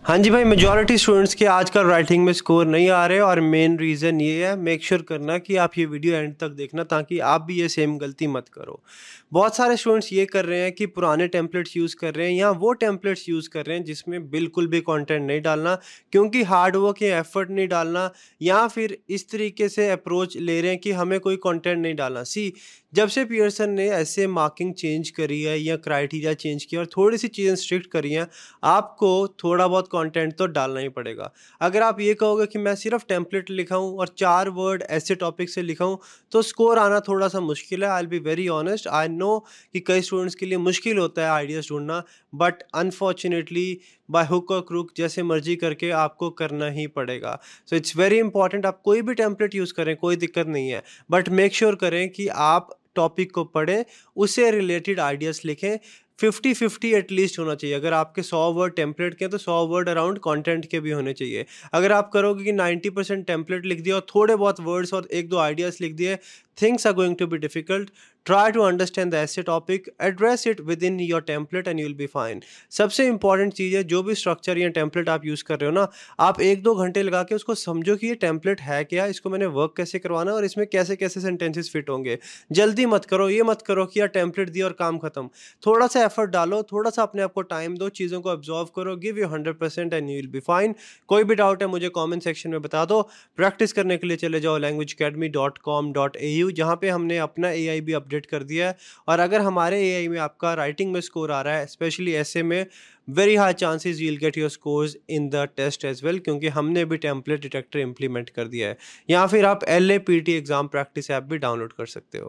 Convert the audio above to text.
हाँ जी भाई, majority students के आजकल राइटिंग में स्कोर नहीं आ रहे और मेन रीज़न ये है, मेक श्योर करना कि आप ये वीडियो एंड तक देखना ताकि आप भी ये सेम गलती मत करो। बहुत सारे स्टूडेंट्स ये कर रहे हैं कि पुराने टेम्पलेट्स यूज़ कर रहे हैं या वो टेम्पलेट्स यूज़ कर रहे हैं जिसमें बिल्कुल भी कंटेंट नहीं डालना, क्योंकि हार्ड वर्क या एफर्ट नहीं डालना, या फिर इस तरीके से अप्रोच ले रहे हैं कि हमें कोई कंटेंट नहीं डालना। जब से पियर्सन ने ऐसे मार्किंग चेंज करी है या क्राइटेरिया चेंज किया और थोड़ी सी चीज़ें स्ट्रिक्ट करी हैं, आपको थोड़ा बहुत कंटेंट तो डालना ही पड़ेगा। अगर आप ये कहोगे कि मैं सिर्फ टेम्पलेट लिखा हूँ और 4 वर्ड ऐसे टॉपिक से लिखा हूँ, तो स्कोर आना थोड़ा-सा मुश्किल है। I will be very honest, I know कि कई स्टूडेंट्स के लिए मुश्किल होता है आइडियाज़ ढूँढना, बट अनफॉर्च्युनेटली बाय हुक और क्रूक जैसे मर्ज़ी करके आपको करना ही पड़ेगा। सो इट्स वेरी इंपॉर्टेंट, आप कोई भी टेम्पलेट यूज़ करें, कोई दिक्कत नहीं है, बट मेक श्योर करें कि आप टॉपिक को पढ़ें, उससे रिलेटेड आइडियाज़ लिखें। 50-50 एटलीस्ट होना चाहिए। अगर आपके 100 वर्ड टेम्पलेट के हैं तो 100 वर्ड अराउंड कंटेंट के भी होने चाहिए। अगर आप करोगे कि 90% टेम्पलेट लिख दिया और थोड़े बहुत वर्ड्स और 1-2 आइडियाज़ लिख दिए, things are going to be difficult. Try to understand the essay topic, address it within your template and you will be fine. सबसे इंपॉर्टेंट चीज़ है, जो भी स्ट्रक्चर या टेम्पलेट आप यूज़ कर रहे हो ना, आप 1-2 घंटे लगा के उसको समझो कि ये टेम्पलेट है क्या, इसको मैंने वर्क कैसे करवाना है और इसमें कैसे-कैसे सेंटेंसेस फिट होंगे। जल्दी मत करो, ये मत करो कि यार टेम्पलेट दिया और काम खत्म। थोड़ा सा एफर्ट डालो, थोड़ा सा अपने आप को टाइम दो, चीज़ों को ऑब्जर्व करो, give you 100% and you will be fine. कोई भी डाउट है मुझे कमेंट सेक्शन में बता दो। प्रैक्टिस करने के लिए चले जाओ languageacademy.com.au, जहाँ पे हमने अपना एआई भी अपडेट कर दिया है। और अगर हमारे एआई में आपका राइटिंग में स्कोर आ रहा है, स्पेशली ऐसे में, very high chances you will get your scores in the test as well, क्योंकि हमने भी टेम्पलेट डिटेक्टर इंप्लीमेंट कर दिया है। या फिर आप LAPT एग्जाम प्रैक्टिस ऐप भी डाउनलोड कर सकते हो।